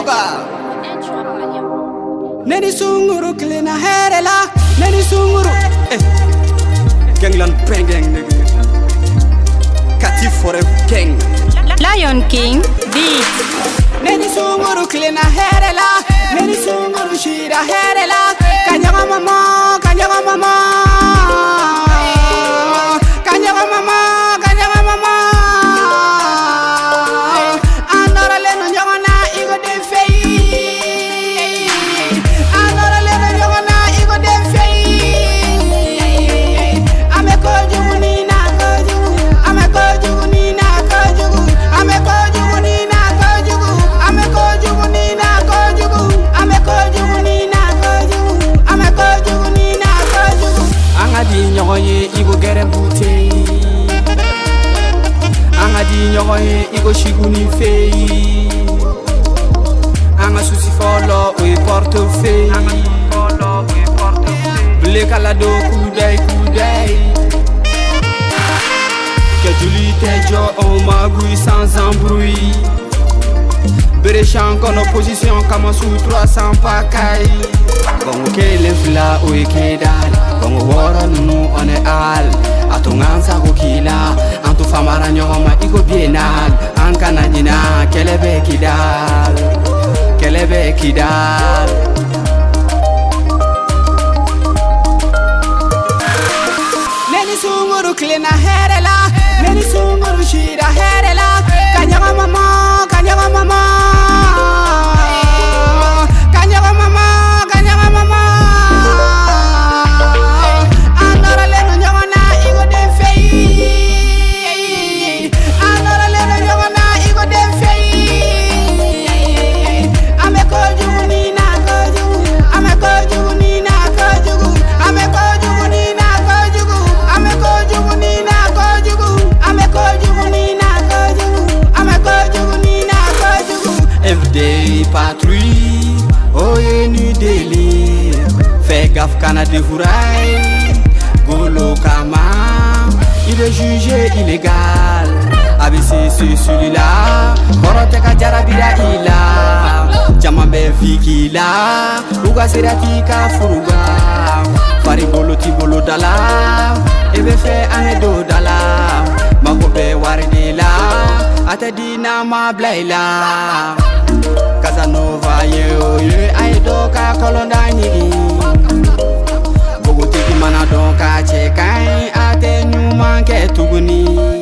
Aba Neni sunguru klina herela Neni sunguru Gangland pengeng nigga Kati forever gang Lion King beat Neni sunguru klina herela Neni sunguru shira herela Kanyaga mama Kanyaga mama Kanyaga mama Kanyaga mama Andora leno nyogana igo de fei Andora leno nyogana igo de fei Ame kojugu nina kojugu Ame kojugu nina kojugu Ame kojugu nina kojugu Ame kojugu nina kojugu Ame kojugu nina kojugu Ame kojugu nina kojugu Angadi nyogoye igo gere bute Angadi nyogoye igo shiguni fei Anga susi folo we portefeuille Ble kalado kudai Que Julie Tejo on magouille sans embrouille Béréchan en opposition comme sous 300 pakaille Bon kele fla ou ekedal Bon wora nous on est al Atongan sa kila Antu famara nyoma iko bienal Ankana nina kelebe kidal Kelebe kidal Neni sunguru klina herela Neni sunguru shira herela Kanyaga mama Kanyaga mama Kanyaga mama Kanyaga mama Andora leno nyogana igo de fei Andora leno nyogana igo de fei Ame kojugu nina kojugu Ame kojugu nina kojugu Ame kojugu nina kojugu Ame kojugu nina kojugu Ame kojugu nina kojugu Ame kojugu nina kojugu FD patrouille Oye nu délire Fais gaffe kana défouraille Golo kama Il est jugé illégal ABC c'est celui-là Korote kajarabira ila Jamambe fikila Uga serati ka furuga Fari bolo ti bolo dala Ebe fe ane do dala Makobe waridila Ate dina ma blaila Casanova ye aido ka kolonda nyigi Bogo tiki mana don ka chekai Ate nyuma ke tuguni